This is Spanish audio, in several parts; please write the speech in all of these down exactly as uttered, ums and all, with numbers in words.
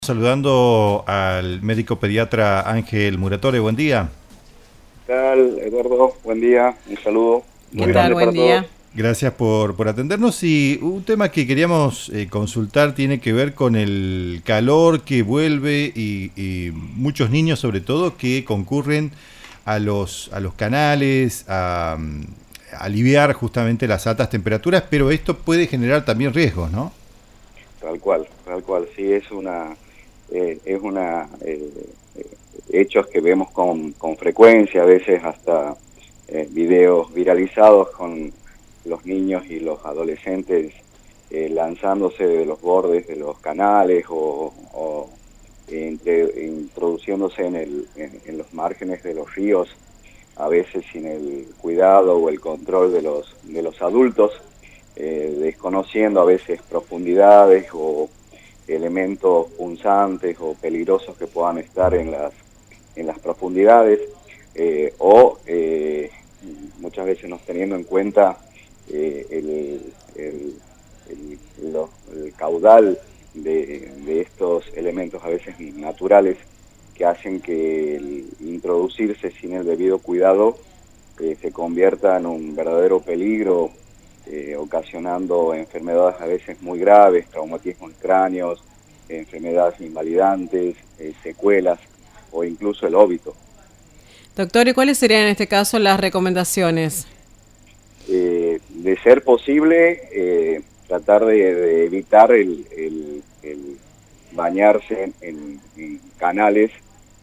Saludando al médico pediatra Ángel Muratore, buen día. ¿Qué tal, Eduardo? Buen día, un saludo ¿Qué muy Bueno, tal? grande Buen para día. todos. gracias por, por atendernos y un tema que queríamos eh, consultar tiene que ver con el calor que vuelve y, y muchos niños sobre todo que concurren a los, a los canales, a, mm, a aliviar justamente las altas temperaturas, pero esto puede generar también riesgos, ¿no? Tal cual, tal cual. Sí, es una, eh, es una eh, eh, hechos que vemos con, con frecuencia, a veces hasta eh, videos viralizados con los niños y los adolescentes eh, lanzándose de los bordes de los canales o, o entre, introduciéndose en, el, en, en los márgenes de los ríos, a veces sin el cuidado o el control de los, de los adultos. Eh, desconociendo a veces profundidades o elementos punzantes o peligrosos que puedan estar en las, en las profundidades, eh, o eh, muchas veces no teniendo en cuenta eh, el, el, el, lo, el caudal de, de estos elementos a veces naturales que hacen que el introducirse sin el debido cuidado eh, se convierta en un verdadero peligro, eh, ocasionando enfermedades a veces muy graves, traumatismos cráneos, enfermedades invalidantes, eh, secuelas o incluso el óbito. Doctor, ¿y cuáles serían en este caso las recomendaciones? Eh, de ser posible, eh, tratar de, de evitar el, el, el bañarse en, en, en canales,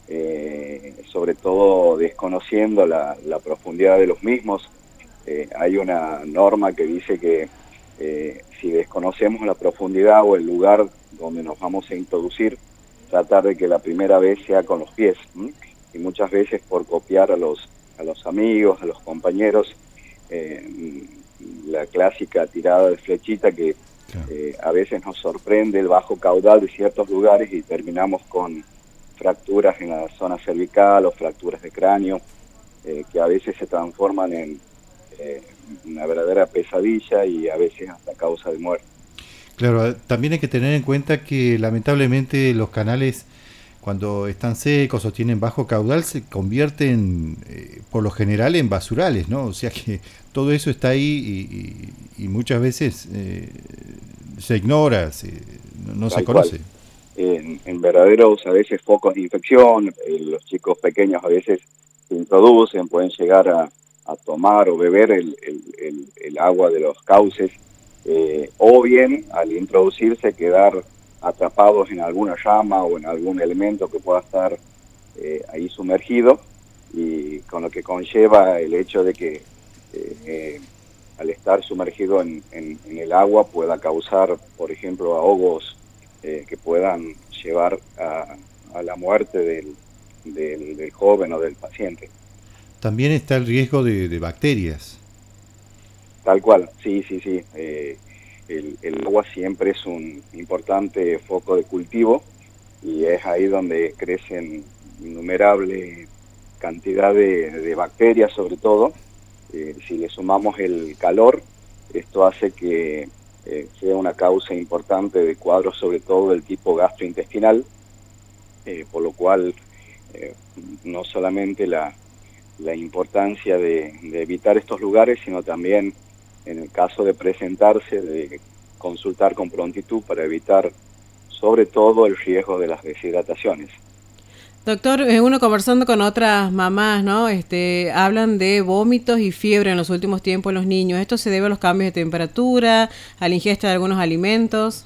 eh, sobre todo desconociendo la, la profundidad de los mismos. Eh, hay una norma que dice que eh, si desconocemos la profundidad o el lugar donde nos vamos a introducir, tratar de que la primera vez sea con los pies. ¿m? Y muchas veces por copiar a los, a los amigos, a los compañeros, eh, la clásica tirada de flechita que Claro. eh, a veces nos sorprende el bajo caudal de ciertos lugares y terminamos con fracturas en la zona cervical o fracturas de cráneo, eh, que a veces se transforman en eh, una verdadera pesadilla y a veces hasta causa de muerte. Claro, también hay que tener en cuenta que lamentablemente los canales cuando están secos o tienen bajo caudal se convierten eh, por lo general en basurales, ¿no? O sea que todo eso está ahí y, y, y muchas veces eh, se ignora, se, no, no se Tal cual. conoce. En, en verdaderos a veces focos de infección, eh, los chicos pequeños a veces se introducen, pueden llegar a, a tomar o beber el, el, el, el agua de los cauces, eh, o bien al introducirse quedar atrapados en alguna llama o en algún elemento que pueda estar eh, ahí sumergido, y con lo que conlleva el hecho de que eh, eh, al estar sumergido en, en, en el agua pueda causar, por ejemplo, ahogos eh, que puedan llevar a, a la muerte del, del, del joven o del paciente. También está el riesgo de, de bacterias. Tal cual, sí, sí, sí. Eh, el, el agua siempre es un importante foco de cultivo y es ahí donde crecen innumerable cantidad de, de bacterias, sobre todo. Eh, si le sumamos el calor, esto hace que eh, sea una causa importante de cuadros, sobre todo del tipo gastrointestinal, eh, por lo cual eh, no solamente la, la importancia de, de evitar estos lugares, sino también en el caso de presentarse, de consultar con prontitud para evitar sobre todo el riesgo de las deshidrataciones. Doctor, eh, uno conversando con otras mamás, ¿no? Este, hablan de vómitos y fiebre en los últimos tiempos en los niños. ¿Esto se debe a los cambios de temperatura, a la ingesta de algunos alimentos?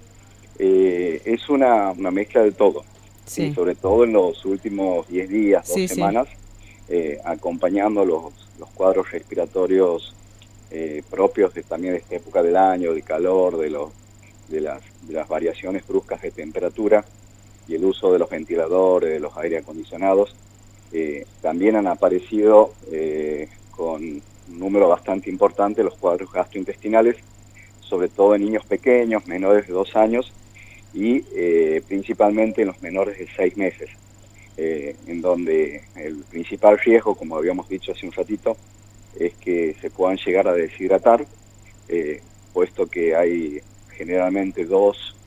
Eh, es una, una mezcla de todo, y Sí, sobre todo en los últimos diez días, dos sí, sí. semanas, eh, acompañando los, los cuadros respiratorios eh, propios de, también de esta época del año, de calor, de, los, de, las, de las variaciones bruscas de temperatura y el uso de los ventiladores, de los aire acondicionados. Eh, también han aparecido eh, con un número bastante importante los cuadros gastrointestinales, sobre todo en niños pequeños, menores de dos años, y eh, principalmente en los menores de seis meses, eh, en donde el principal riesgo, como habíamos dicho hace un ratito, es que se puedan llegar a deshidratar, eh, puesto que hay generalmente dos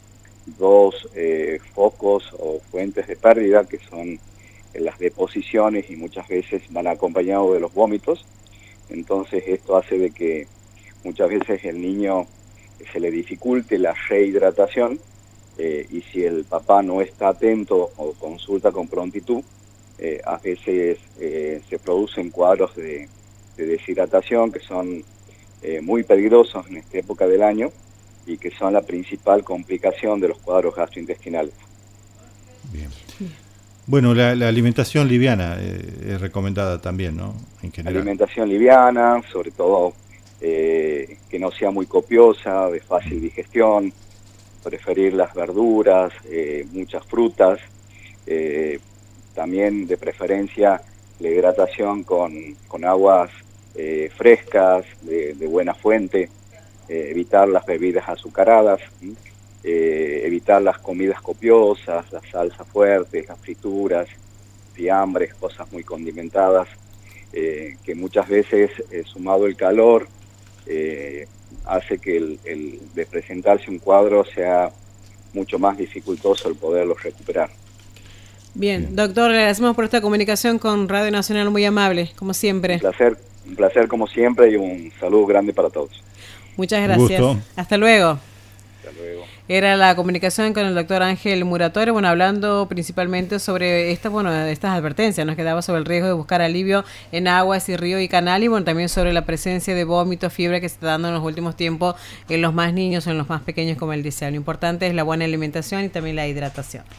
dos eh, focos o fuentes de pérdida, que son las deposiciones y muchas veces van acompañados de los vómitos. Entonces esto hace de que muchas veces el niño se le dificulte la rehidratación, eh, y si el papá no está atento o consulta con prontitud, eh, a veces eh, se producen cuadros de, de deshidratación que son eh, muy peligrosos en esta época del año y que son la principal complicación de los cuadros gastrointestinales. Bien. Bueno, la, la alimentación liviana eh, es recomendada también, ¿no? En general. Alimentación liviana, sobre todo eh, que no sea muy copiosa, de fácil digestión, preferir las verduras, eh, muchas frutas, eh, también de preferencia la hidratación con, con aguas eh, frescas, de, de buena fuente, eh, evitar las bebidas azucaradas, ¿sí? Eh, evitar las comidas copiosas, las salsas fuertes, las frituras, fiambres, cosas muy condimentadas, eh, que muchas veces, eh, sumado el calor, eh, hace que el, el de presentarse un cuadro sea mucho más dificultoso el poderlo recuperar. Bien, doctor, le agradecemos por esta comunicación con Radio Nacional, muy amable, como siempre. Un placer, un placer como siempre y un saludo grande para todos. Muchas gracias. Gusto. Hasta luego. Hasta luego. Era la comunicación con el doctor Ángel Muratore, bueno, hablando principalmente sobre estas, bueno, estas advertencias, nos quedaba sobre el riesgo de buscar alivio en aguas y río y canal, y bueno, también sobre la presencia de vómitos, fiebre que se está dando en los últimos tiempos en los más niños, en los más pequeños, como él dice. Lo importante es la buena alimentación y también la hidratación.